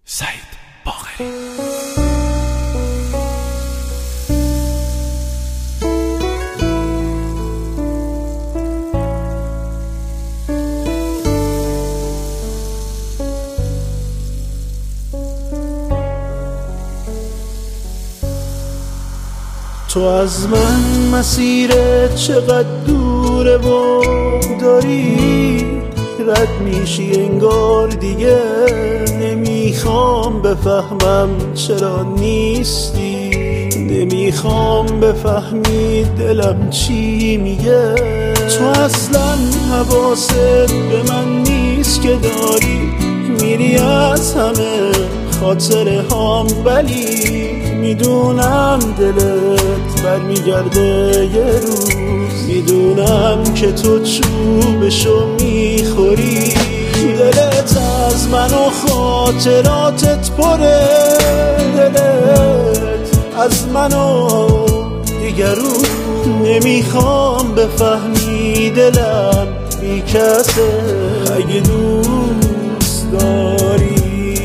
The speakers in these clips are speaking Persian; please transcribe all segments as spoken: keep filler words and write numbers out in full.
سعید باقری. تو از من مسیرت چقدر دوره و داری رد میشی انگار دیگه نمیخوام بفهمم چرا نیستی، نمیخوام بفهمی دلم چی میگه. تو اصلا حواست به من نیست که داری میری از همه خاطره هام، ولی میدونم دلت برمیگرده یه روز، میدونم که تو چوبشو میخوری. دلت از من و خاطراتت پره، دلت از من و دیگرو نمیخوام بفهمی دلم بی کسه. اگه دوست داری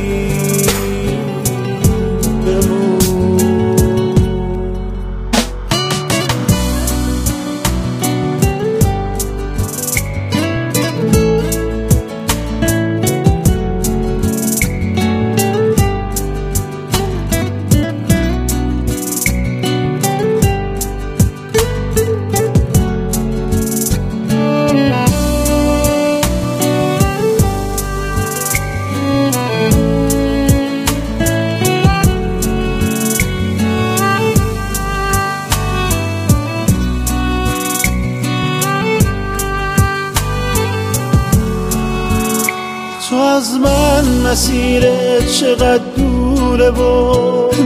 تو از من مسیرت چقدر دوره و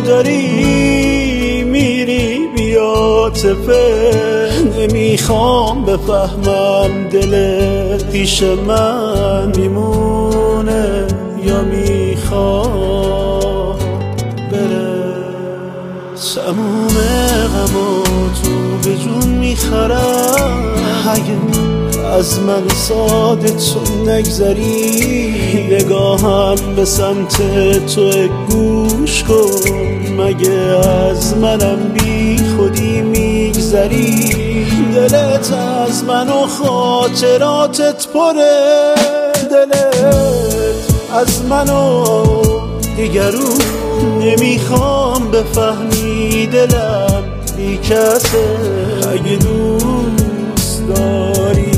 داری میری بی عاطفه. نمیخوام بفهمم دلت پیش من میمونه یا میخواد بره. تموم غمو تو به جون میخرم، اگه از من ساده تو نگذری. نگاهم به سمت تو گوش کن، مگه از منم بی خودی میگذری. دلت از من و خاطراتت پره، دلت از من و دیگرو نمیخوام بفهمی دلم بی کسه. اگه دوست داری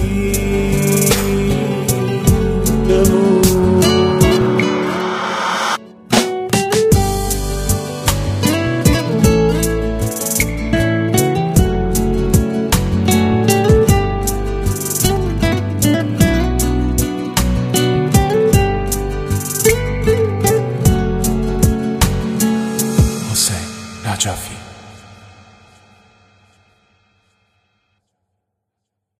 حسین نجفی.